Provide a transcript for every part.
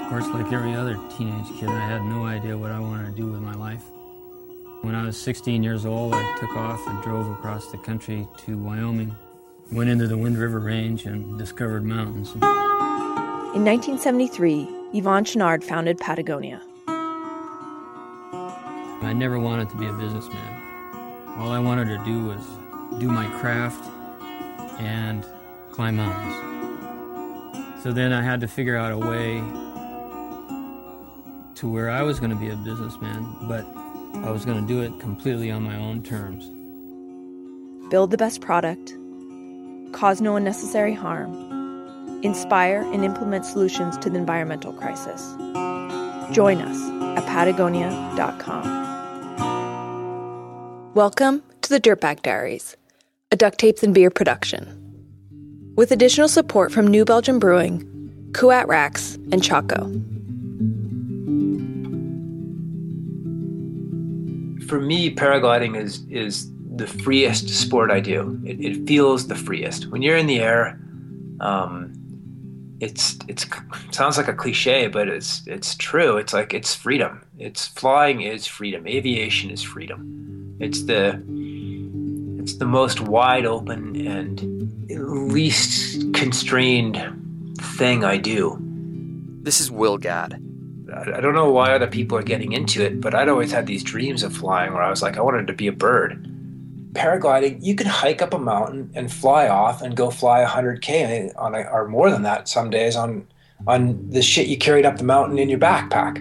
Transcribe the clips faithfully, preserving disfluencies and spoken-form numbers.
Of course, like every other teenage kid, I had no idea what I wanted to do with my life. When I was sixteen years old, I took off and drove across the country to Wyoming, went into the Wind River Range and discovered mountains. In nineteen seventy-three, Yvon Chouinard founded Patagonia. I never wanted to be a businessman. All I wanted to do was do my craft and climb mountains. So then I had to figure out a way to where I was going to be a businessman, but I was going to do it completely on my own terms. Build the best product, cause no unnecessary harm, inspire and implement solutions to the environmental crisis. Join us at Patagonia dot com. Welcome to the Dirtbag Diaries, a Duct Tapes and Beer production. With additional support from New Belgium Brewing, Kuat Racks, and Chaco. For me, paragliding is is the freest sport I do. It, it feels the freest. When you're in the air, um, it's it's it sounds like a cliche, but it's it's true. It's like it's freedom. It's flying is freedom. Aviation is freedom. It's the it's the most wide open and least constrained thing I do. This is Will Gadd. I don't know why other people are getting into it, but I'd always had these dreams of flying where I was like, I wanted to be a bird. Paragliding, you can hike up a mountain and fly off and go fly one hundred K on a, or more than that some days on on the shit you carried up the mountain in your backpack.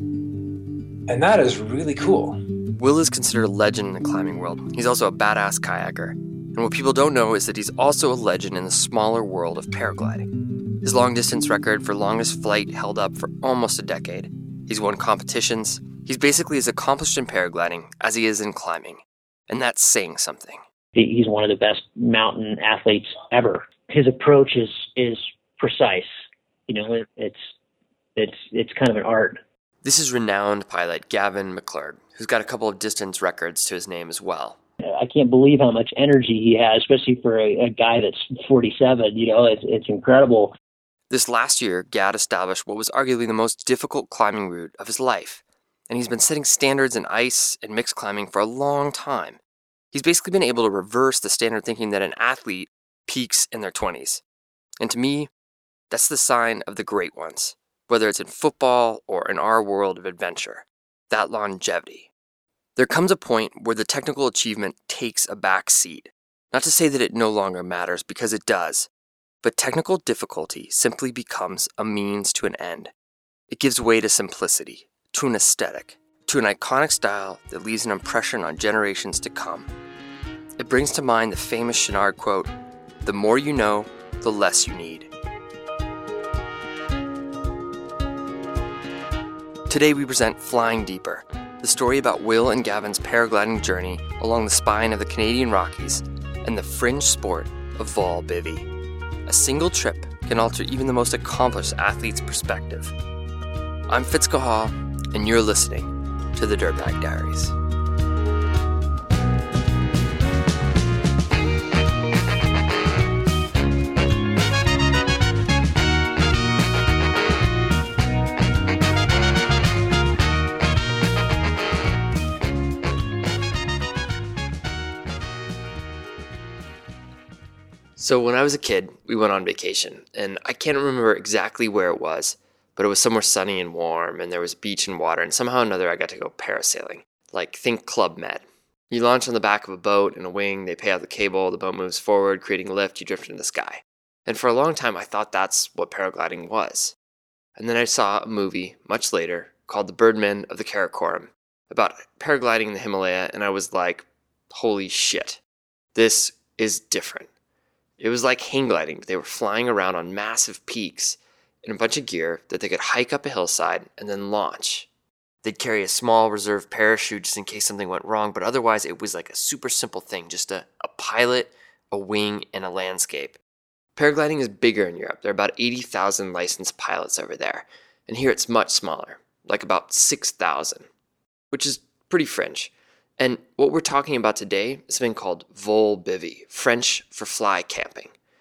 And that is really cool. Will is considered a legend in the climbing world. He's also a badass kayaker. And what people don't know is that he's also a legend in the smaller world of paragliding. His long-distance record for longest flight held up for almost a decade. He's won competitions. He's basically as accomplished in paragliding as he is in climbing. And that's saying something. He's one of the best mountain athletes ever. His approach is is precise. You know, it, it's it's it's kind of an art. This is renowned pilot Gavin McClurg, who's got a couple of distance records to his name as well. I can't believe how much energy he has, especially for a, a guy that's forty-seven. You know, it's it's incredible. This last year, Gadd established what was arguably the most difficult climbing route of his life. And he's been setting standards in ice and mixed climbing for a long time. He's basically been able to reverse the standard thinking that an athlete peaks in their twenties. And to me, that's the sign of the great ones, whether it's in football or in our world of adventure, that longevity. There comes a point where the technical achievement takes a back seat. Not to say that it no longer matters, because it does, but technical difficulty simply becomes a means to an end. It gives way to simplicity, to an aesthetic, to an iconic style that leaves an impression on generations to come. It brings to mind the famous Chouinard quote, "The more you know, the less you need." Today we present Flying Deeper, the story about Will and Gavin's paragliding journey along the spine of the Canadian Rockies and the fringe sport of vol bivy. A single trip can alter even the most accomplished athlete's perspective. I'm Fitz Cahall, and you're listening to the Dirtbag Diaries. So when I was a kid, we went on vacation, and I can't remember exactly where it was, but it was somewhere sunny and warm, and there was a beach and water, and somehow or another I got to go parasailing. Like, think Club Med. You launch on the back of a boat in a wing, they pay out the cable, the boat moves forward, creating lift, you drift into the sky. And for a long time, I thought that's what paragliding was. And then I saw a movie, much later, called The Birdmen of the Karakoram, about paragliding in the Himalaya, and I was like, holy shit, this is different. It was like hang gliding, but they were flying around on massive peaks in a bunch of gear that they could hike up a hillside and then launch. They'd carry a small reserve parachute just in case something went wrong, but otherwise it was like a super simple thing, just a, a pilot, a wing, and a landscape. Paragliding is bigger in Europe. There are about eighty thousand licensed pilots over there, and here it's much smaller, like about six thousand, which is pretty fringe. And what we're talking about today is something called vol bivy, French for fly camping.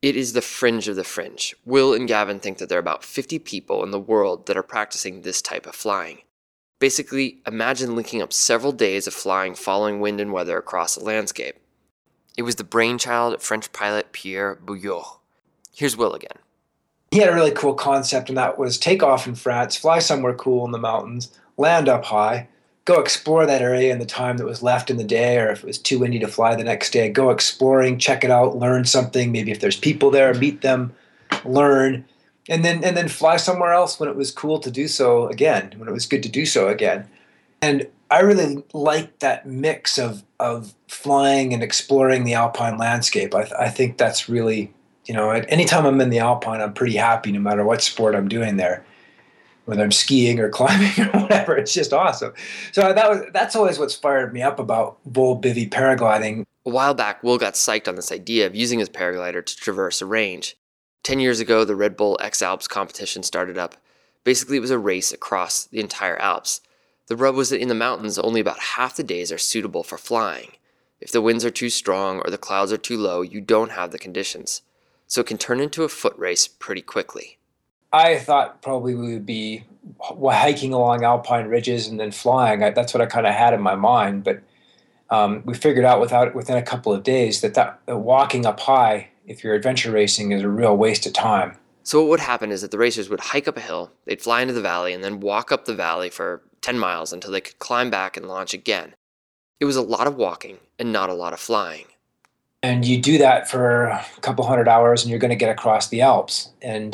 It is the fringe of the fringe. Will and Gavin think that there are about fifty people in the world that are practicing this type of flying. Basically, imagine linking up several days of flying following wind and weather across a landscape. It was the brainchild of French pilot Pierre Bouillot. Here's Will again. He had a really cool concept, and that was take off in France, fly somewhere cool in the mountains, land up high, go explore that area in the time that was left in the day, or if it was too windy to fly the next day, go exploring, check it out, learn something, maybe if there's people there, meet them, learn, and then and then fly somewhere else when it was cool to do so again, when it was good to do so again. And I really liked that mix of of flying and exploring the alpine landscape. I, I think that's really, you know, anytime I'm in the alpine, I'm pretty happy no matter what sport I'm doing there. Whether I'm skiing or climbing or whatever, it's just awesome. So that was that's always what's fired me up about vol bivy paragliding. A while back, Will got psyched on this idea of using his paraglider to traverse a range. Ten years ago, the Red Bull X Alps competition started up. Basically, it was a race across the entire Alps. The rub was that in the mountains, only about half the days are suitable for flying. If the winds are too strong or the clouds are too low, you don't have the conditions. So it can turn into a foot race pretty quickly. I thought probably we would be hiking along alpine ridges and then flying. I, that's what I kind of had in my mind. But um, we figured out without within a couple of days that, that that walking up high, if you're adventure racing, is a real waste of time. So what would happen is that the racers would hike up a hill, they'd fly into the valley, and then walk up the valley for ten miles until they could climb back and launch again. It was a lot of walking and not a lot of flying. And you do that for a couple hundred hours, and you're going to get across the Alps. And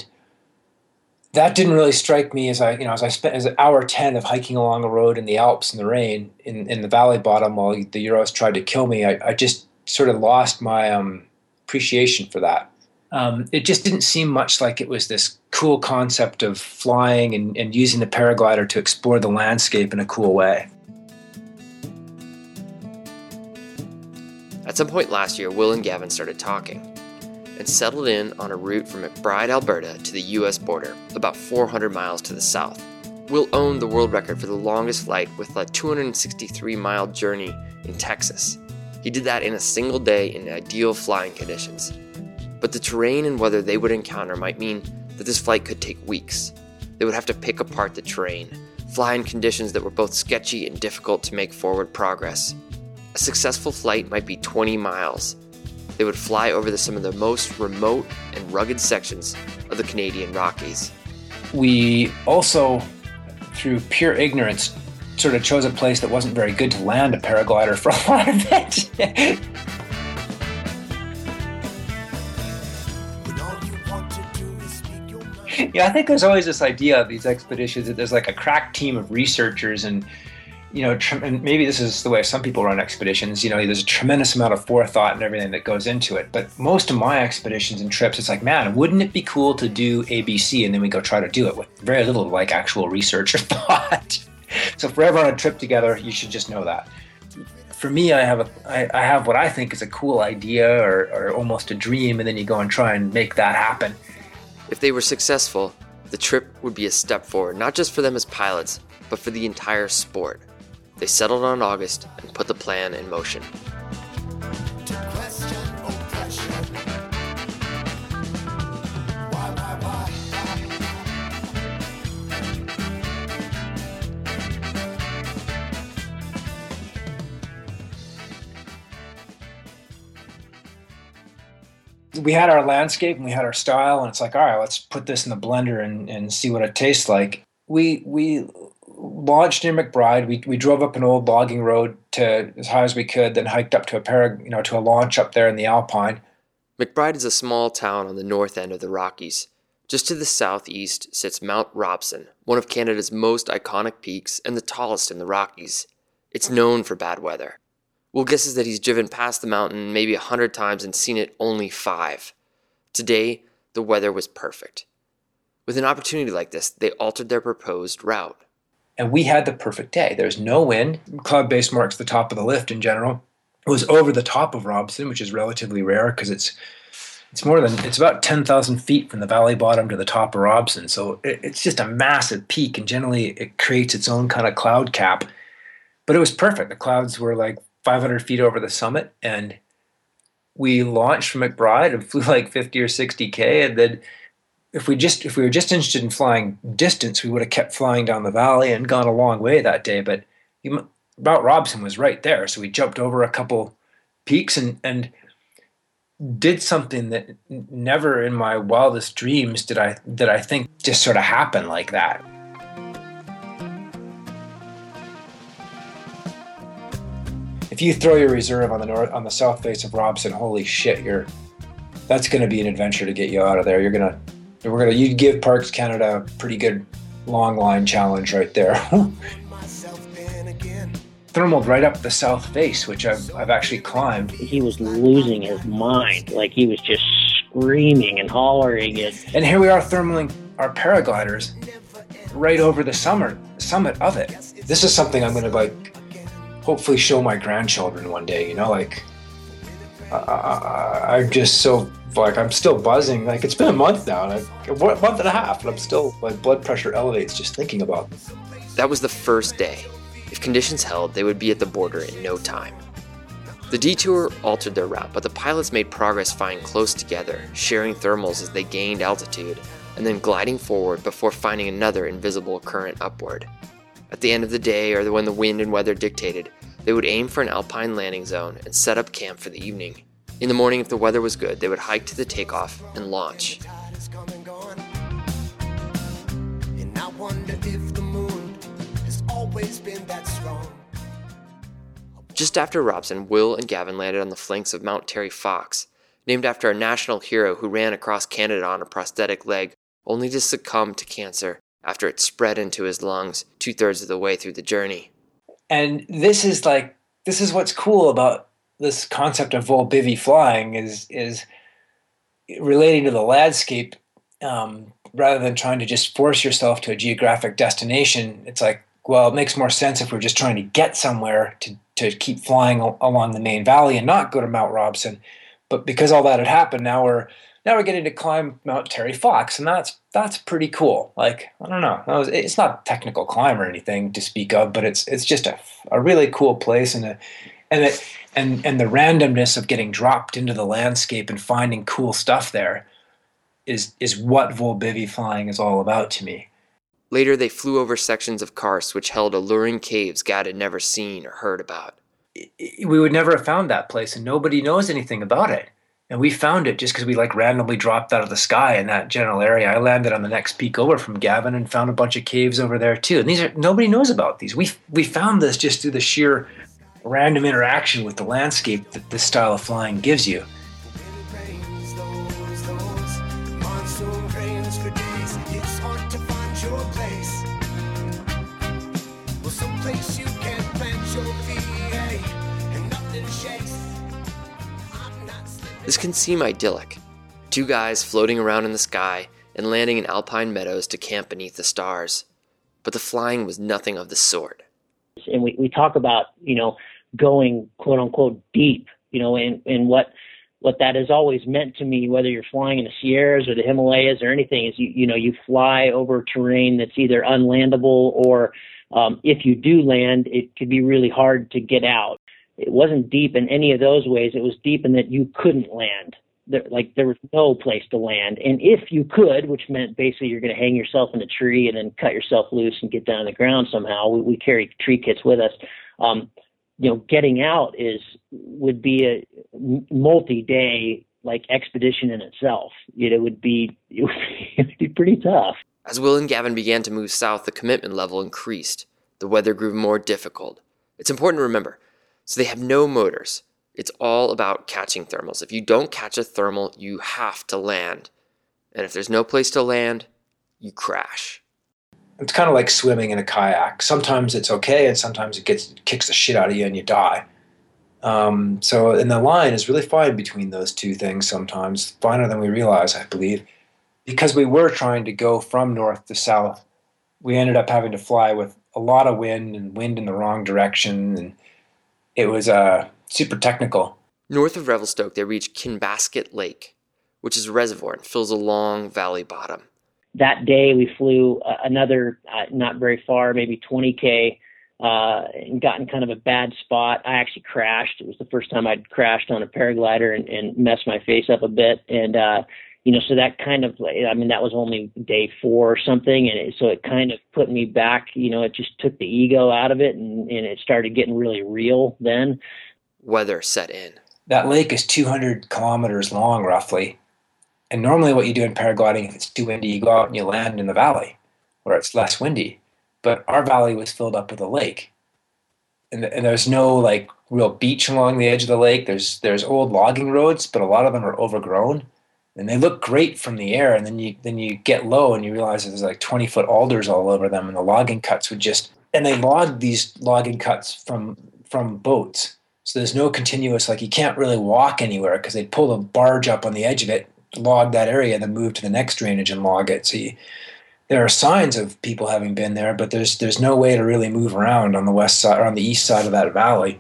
that didn't really strike me as I, you know, as I spent as an hour ten of hiking along a road in the Alps in the rain in, in the valley bottom while the Euros tried to kill me. I, I just sort of lost my um, appreciation for that. Um, it just didn't seem much like it was this cool concept of flying and, and using the paraglider to explore the landscape in a cool way. At some point last year, Will and Gavin started talking and settled in on a route from McBride, Alberta to the U S border, about four hundred miles to the south. Will owned the world record for the longest flight with a two hundred sixty-three mile journey in Texas. He did that in a single day in ideal flying conditions. But the terrain and weather they would encounter might mean that this flight could take weeks. They would have to pick apart the terrain, fly in conditions that were both sketchy and difficult to make forward progress. A successful flight might be twenty miles. They would fly over the, some of the most remote and rugged sections of the Canadian Rockies. We also, through pure ignorance, sort of chose a place that wasn't very good to land a paraglider for a lot of it. Yeah, I think there's always this idea of these expeditions that there's like a crack team of researchers and, you know, tr- and maybe this is the way some people run expeditions, you know, there's a tremendous amount of forethought and everything that goes into it. But most of my expeditions and trips, it's like, man, wouldn't it be cool to do A B C? And then we go try to do it with very little like actual research or thought. So if we're ever on a trip together, you should just know that. For me, I have a, I, I have what I think is a cool idea or, or almost a dream, and then you go and try and make that happen. If they were successful, the trip would be a step forward, not just for them as pilots, but for the entire sport. They settled on August and put the plan in motion. We had our landscape and we had our style, and it's like, all right, let's put this in the blender and, and see what it tastes like. We we launched near McBride. We we drove up an old logging road to as high as we could, then hiked up to a para, you know, to a launch up there in the Alpine. McBride is a small town on the north end of the Rockies. Just to the southeast sits Mount Robson, one of Canada's most iconic peaks and the tallest in the Rockies. It's known for bad weather. Will guesses that he's driven past the mountain maybe a hundred times and seen it only five. Today, the weather was perfect. With an opportunity like this, they altered their proposed route. And we had the perfect day. There's no wind. Cloud base marks the top of the lift in general. It was over the top of Robson, which is relatively rare because it's it's more than it's about ten thousand feet from the valley bottom to the top of Robson. So it, it's just a massive peak, and generally it creates its own kind of cloud cap. But it was perfect. The clouds were like five hundred feet over the summit, and we launched from McBride and flew like fifty or sixty K. And then if we just if we were just interested in flying distance, we would have kept flying down the valley and gone a long way that day. But you, Mount Robson was right there. So we jumped over a couple peaks and, and did something that never in my wildest dreams did I did I think just sort of happen like that. If you throw your reserve on the north on the south face of Robson, holy shit, you're that's going to be an adventure to get you out of there. You're gonna we're gonna you give Parks Canada a pretty good long line challenge right there. Thermaled right up the south face, which I've I've actually climbed. He was losing his mind, like he was just screaming and hollering it. And here we are thermaling our paragliders right over the summit summit of it. This is something I'm going to like hopefully show my grandchildren one day. You know, like uh, I'm just so like I'm still buzzing. Like it's been a month now, like a month and a half, and I'm still my blood pressure elevates just thinking about it. That was the first day. If conditions held, they would be at the border in no time. The detour altered their route, but the pilots made progress flying close together, sharing thermals as they gained altitude, and then gliding forward before finding another invisible current upward. At the end of the day, or when the wind and weather dictated, they would aim for an alpine landing zone and set up camp for the evening. In the morning, if the weather was good, they would hike to the takeoff and launch. Just after Robson, Will and Gavin landed on the flanks of Mount Terry Fox, named after a national hero who ran across Canada on a prosthetic leg, only to succumb to cancer after it spread into his lungs two-thirds of the way through the journey. And this is like, this is what's cool about this concept of vol-bivy flying is, is relating to the landscape, um, rather than trying to just force yourself to a geographic destination. It's like, well, it makes more sense if we're just trying to get somewhere to, to keep flying al- along the main valley and not go to Mount Robson. But because all that had happened, now we're now we're getting to climb Mount Terry Fox, and that's that's pretty cool. Like, I don't know, that was, it's not a technical climb or anything to speak of, but it's it's just a, a really cool place, and a, and it and and the randomness of getting dropped into the landscape and finding cool stuff there is is what vol-bivy flying is all about to me. Later, they flew over sections of karst which held alluring caves Gad had never seen or heard about. We would never have found that place, and nobody knows anything about it. And we found it just because we like randomly dropped out of the sky in that general area. I landed on the next peak over from Gavin and found a bunch of caves over there too. And these are nobody knows about these. We we found this just through the sheer random interaction with the landscape that this style of flying gives you. This can seem idyllic. Two guys floating around in the sky and landing in alpine meadows to camp beneath the stars. But the flying was nothing of the sort. And we, we talk about, you know, going quote unquote deep, you know, and, and what what that has always meant to me, whether you're flying in the Sierras or the Himalayas or anything, is you, you know, you fly over terrain that's either unlandable or um, if you do land, it could be really hard to get out. It wasn't deep in any of those ways. It was deep in that you couldn't land. There, like there was no place to land. And if you could, which meant basically you're going to hang yourself in a tree and then cut yourself loose and get down on the ground somehow. We, we carry tree kits with us. Um, you know, getting out is would be a multi-day like expedition in itself. You know, it would be it would be, it would be pretty tough. As Will and Gavin began to move south, the commitment level increased. The weather grew more difficult. It's important to remember. So they have no motors. It's all about catching thermals. If you don't catch a thermal, you have to land. And if there's no place to land, you crash. It's kind of like swimming in a kayak. Sometimes it's okay, and sometimes it gets kicks the shit out of you and you die. Um, so, and the line is really fine between those two things sometimes, finer than we realize, I believe. Because we were trying to go from north to south, we ended up having to fly with a lot of wind and wind in the wrong direction, and it was uh, super technical. North of Revelstoke, they reached Kinbasket Lake, which is a reservoir and fills a long valley bottom. That day, we flew uh, another, uh, not very far, maybe twenty K uh, and got in kind of a bad spot. I actually crashed. It was the first time I'd crashed on a paraglider and, and messed my face up a bit. And, uh, you know, so that kind of, I mean, that was only day four or something. And it, so it kind of put me back, you know, it just took the ego out of it, and, and it started getting really real then. Weather set in. That lake is two hundred kilometers long, roughly. And normally what you do in paragliding, if it's too windy, you go out and you land in the valley where it's less windy. But our valley was filled up with a lake. And, and there's no like real beach along the edge of the lake. There's there's old logging roads, but a lot of them are overgrown. And they look great from the air. And then you then you get low and you realize there's like twenty foot alders all over them. And the logging cuts would just, and they logged these logging cuts from from boats. So there's no continuous, like you can't really walk anywhere because they'd pull a barge up on the edge of it, log that area, and then move to the next drainage and log it. So you, there are signs of people having been there, but there's there's no way to really move around on the west side or on the east side of that valley.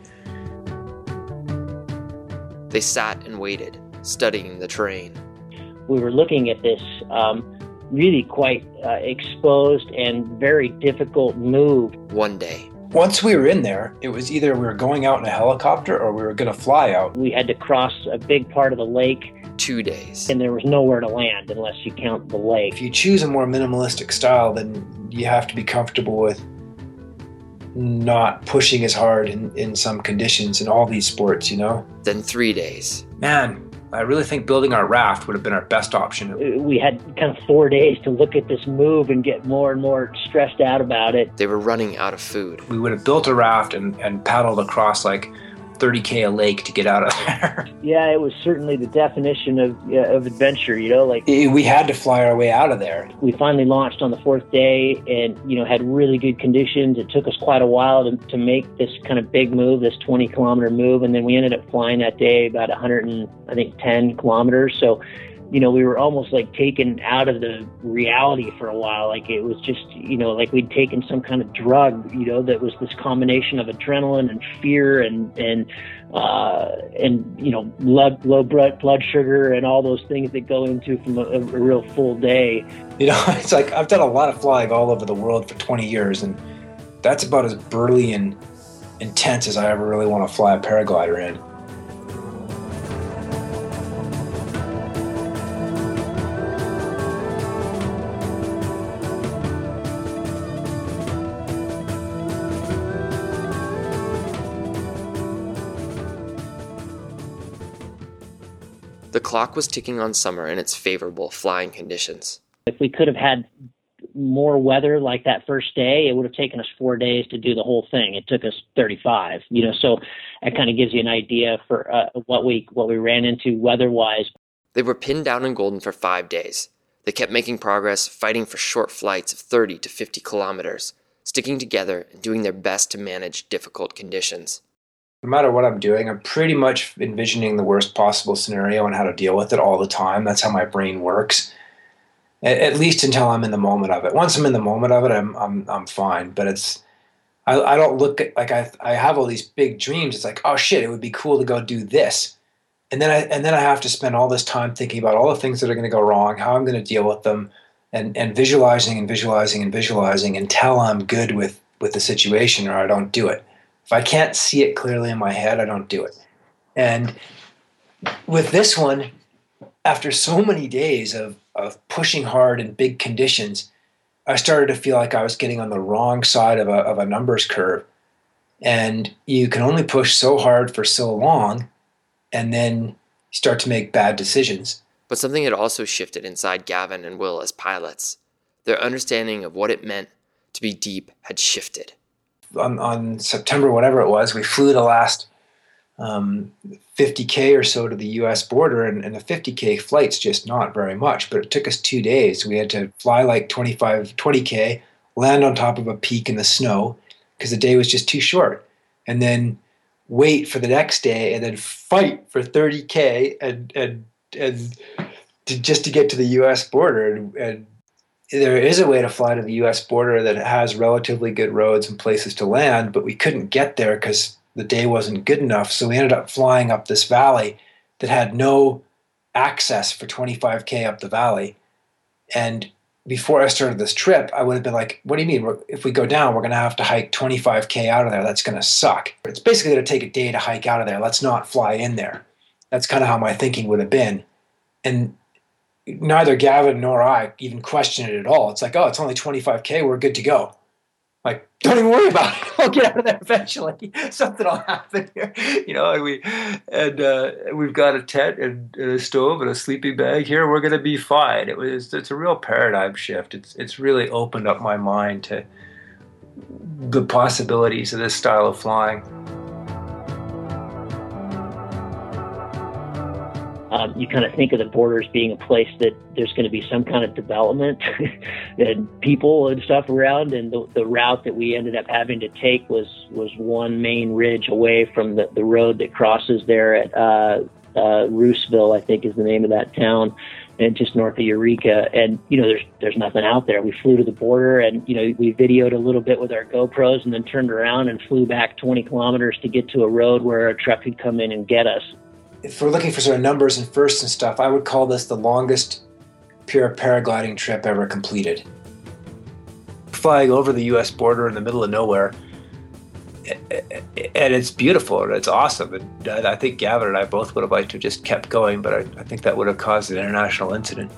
They sat and waited, studying the terrain. We were looking at this um, really quite uh, exposed and very difficult move. One day. Once we were in there, it was either we were going out in a helicopter or we were going to fly out. We had to cross a big part of the lake. Two days. And there was nowhere to land unless you count the lake. If you choose a more minimalistic style, then you have to be comfortable with not pushing as hard in, in some conditions in all these sports, you know? Then three days. Man, I really think building our raft would have been our best option. We had kind of four days to look at this move and get more and more stressed out about it. They were running out of food. We would have built a raft and, and paddled across like thirty K a lake to get out of there. Yeah, it was certainly the definition of uh, of adventure, you know, like it, we had to fly our way out of there. We finally launched on the fourth day and, you know, had really good conditions. It took us quite a while to, to make this kind of big move, this twenty kilometer move. And then we ended up flying that day about one hundred and I think ten kilometers. So, you know, we were almost like taken out of the reality for a while. Like it was just, you know, like we'd taken some kind of drug, you know, that was this combination of adrenaline and fear and, and, uh, and, you know, low, low blood, blood sugar and all those things that go into from a, a real full day. You know, it's like I've done a lot of flying all over the world for twenty years, and that's about as burly and intense as I ever really want to fly a paraglider in. The clock was ticking on summer and its favorable flying conditions. If we could have had more weather like that first day, it would have taken us four days to do the whole thing. It took us thirty-five, you know, so that kind of gives you an idea for uh, what we what we ran into weather-wise. They were pinned down in Golden for five days. They kept making progress, fighting for short flights of thirty to fifty kilometers, sticking together and doing their best to manage difficult conditions. No matter what I'm doing, I'm pretty much envisioning the worst possible scenario and how to deal with it all the time. That's how my brain works, at, at least until I'm in the moment of it. Once I'm in the moment of it, I'm I'm I'm fine. But it's I, I don't look at like I I have all these big dreams. It's like, oh shit, it would be cool to go do this, and then I and then I have to spend all this time thinking about all the things that are going to go wrong, how I'm going to deal with them, and and visualizing and visualizing and visualizing until I'm good with with the situation, or I don't do it. If I can't see it clearly in my head, I don't do it. And with this one, after so many days of, of pushing hard in big conditions, I started to feel like I was getting on the wrong side of a, of a numbers curve. And you can only push so hard for so long, and then you start to make bad decisions. But something had also shifted inside Gavin and Will as pilots. Their understanding of what it meant to be deep had shifted. On, on September, whatever it was, we flew the last um, fifty K or so to the U S border, and, and the fifty K flight's just not very much, but it took us two days. We had to fly like twenty-five, twenty K, land on top of a peak in the snow because the day was just too short, and then wait for the next day and then fight for thirty K and, and, and to, just to get to the U S border. And, and there is a way to fly to the U S border that has relatively good roads and places to land, but we couldn't get there because the day wasn't good enough. So we ended up flying up this valley that had no access for twenty-five K up the valley. And before I started this trip, I would have been like, what do you mean? We're, if we go down, we're going to have to hike twenty-five K out of there. That's going to suck. It's basically going to take a day to hike out of there. Let's not fly in there. That's kind of how my thinking would have been. And neither Gavin nor I even questioned it at all. It's like, oh, it's only twenty-five K. We're good to go. Like, don't even worry about it. We'll get out of there eventually. Something will happen here, you know. And we and uh, we've got a tent and, and a stove and a sleeping bag here. We're gonna be fine. It was it's a real paradigm shift. It's it's really opened up my mind to the possibilities of this style of flying. Um, you kind of think of the borders being a place that there's going to be some kind of development and people and stuff around. And the, the route that we ended up having to take was, was one main ridge away from the, the road that crosses there at uh, uh, Rooseville, I think is the name of that town, and just north of Eureka. And, you know, there's there's nothing out there. We flew to the border and, you know, we videoed a little bit with our GoPros and then turned around and flew back twenty kilometers to get to a road where a truck could come in and get us. If we're looking for sort of numbers and firsts and stuff, I would call this the longest pure paragliding trip ever completed. Flying over the U S border in the middle of nowhere, and it's beautiful and it's awesome. And I think Gavin and I both would have liked to have just kept going, but I, I think that would have caused an international incident.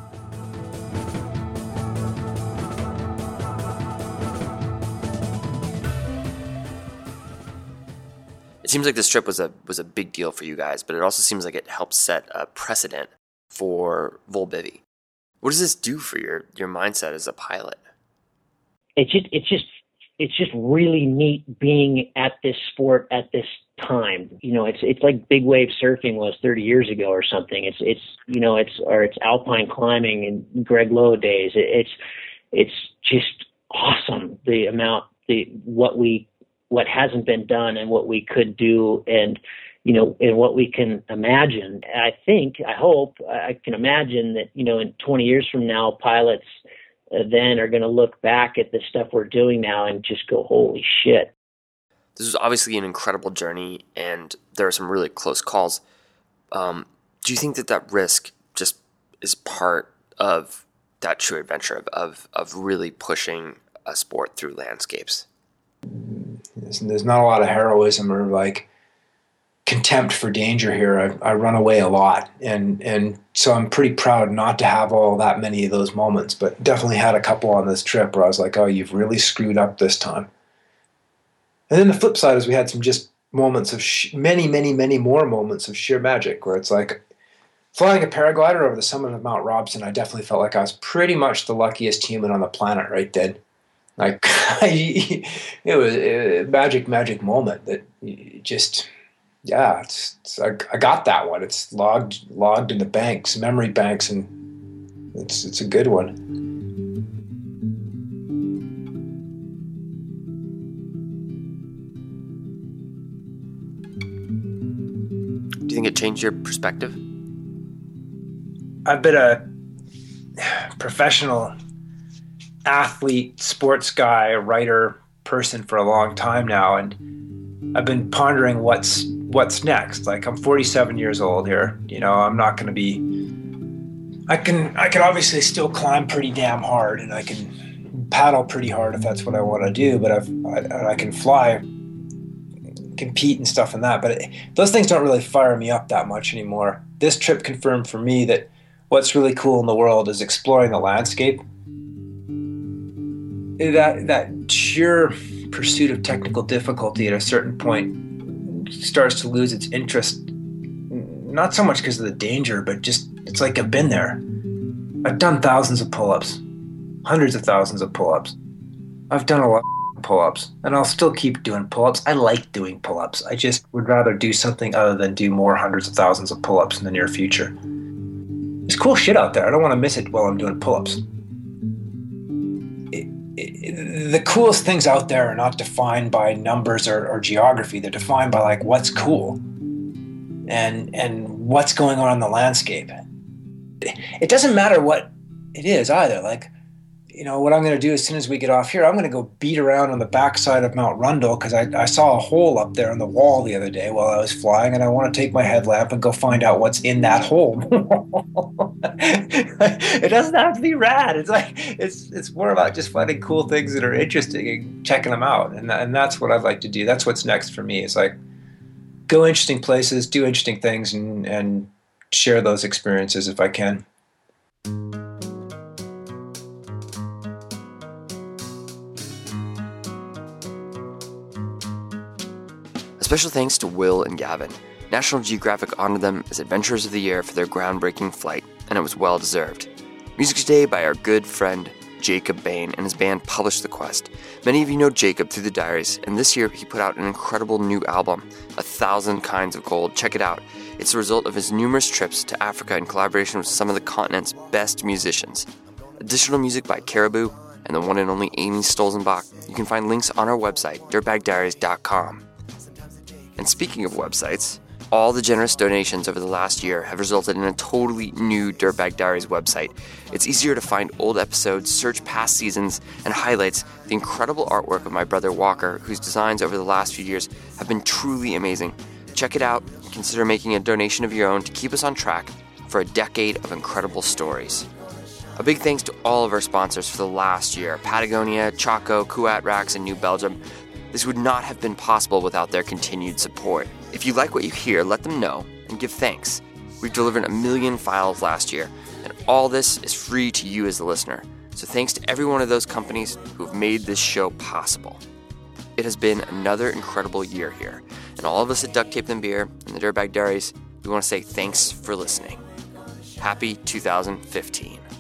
It seems like this trip was a was a big deal for you guys, but it also seems like it helped set a precedent for Volbivy. What does this do for your, your mindset as a pilot? It's just it's just it's just really neat being at this sport at this time. You know, it's it's like big wave surfing was thirty years ago or something. It's it's you know it's or it's alpine climbing in Greg Lowe days. It, it's it's just awesome the amount the what we. what hasn't been done and what we could do and, you know, and what we can imagine. I think, I hope, I can imagine that, you know, in twenty years from now, pilots uh, then are going to look back at the stuff we're doing now and just go, holy shit. This was obviously an incredible journey and there are some really close calls. Um, do you think that that risk just is part of that true adventure of, of, of really pushing a sport through landscapes? There's not a lot of heroism or like contempt for danger here. I, I run away a lot, and and so I'm pretty proud not to have all that many of those moments. But definitely had a couple on this trip where I was like, "Oh, you've really screwed up this time." And then the flip side is we had some just moments of sh- many, many, many more moments of sheer magic where it's like flying a paraglider over the summit of Mount Robson. I definitely felt like I was pretty much the luckiest human on the planet right then. Like, it was a magic, magic moment that just, yeah, it's, it's I, I got that one. It's logged, logged in the banks, memory banks, and it's it's a good one. Do you think it changed your perspective? I've been a professional athlete, sports guy, writer, person for a long time now, and I've been pondering what's what's next. Like, I'm forty-seven years old here. You know, I'm not going to be. I can I can obviously still climb pretty damn hard, and I can paddle pretty hard if that's what I want to do. But I've I, I can fly, compete and stuff in that. But it, those things don't really fire me up that much anymore. This trip confirmed for me that what's really cool in the world is exploring the landscape. That that sheer pursuit of technical difficulty at a certain point starts to lose its interest, not so much because of the danger, but just it's like I've been there. I've done thousands of pull-ups, hundreds of thousands of pull-ups. I've done a lot of pull-ups, and I'll still keep doing pull-ups. I like doing pull-ups. I just would rather do something other than do more hundreds of thousands of pull-ups in the near future. There's cool shit out there. I don't want to miss it while I'm doing pull-ups. The coolest things out there are not defined by numbers or, or geography. They're defined by like what's cool and and what's going on in the landscape. It doesn't matter what it is either. Like, you know, what I'm going to do as soon as we get off here, I'm going to go beat around on the backside of Mount Rundle because I, I saw a hole up there on the wall the other day while I was flying, and I want to take my headlamp and go find out what's in that hole. It doesn't have to be rad. It's like it's it's more about just finding cool things that are interesting and checking them out, and and that's what I'd like to do. That's what's next for me. It's like go interesting places, do interesting things, and and share those experiences if I can. A special thanks to Will and Gavin. National Geographic honored them as Adventurers of the Year for their groundbreaking flight, and it was well deserved. Music today by our good friend Jacob Bain and his band Publish the Quest. Many of you know Jacob through the Diaries, and this year he put out an incredible new album, A Thousand Kinds of Gold. Check it out. It's the result of his numerous trips to Africa in collaboration with some of the continent's best musicians. Additional music by Caribou and the one and only Amy Stolzenbach. You can find links on our website, dirtbag diaries dot com. And speaking of websites, all the generous donations over the last year have resulted in a totally new Dirtbag Diaries website. It's easier to find old episodes, search past seasons, and highlights the incredible artwork of my brother Walker, whose designs over the last few years have been truly amazing. Check it out and consider making a donation of your own to keep us on track for a decade of incredible stories. A big thanks to all of our sponsors for the last year, Patagonia, Chaco, Kuat Racks, and New Belgium. This would not have been possible without their continued support. If you like what you hear, let them know and give thanks. We've delivered a million files last year, and all this is free to you as the listener. So thanks to every one of those companies who have made this show possible. It has been another incredible year here, and all of us at Duct Tape and Beer and the Dirtbag Diaries, we want to say thanks for listening. Happy two thousand fifteen.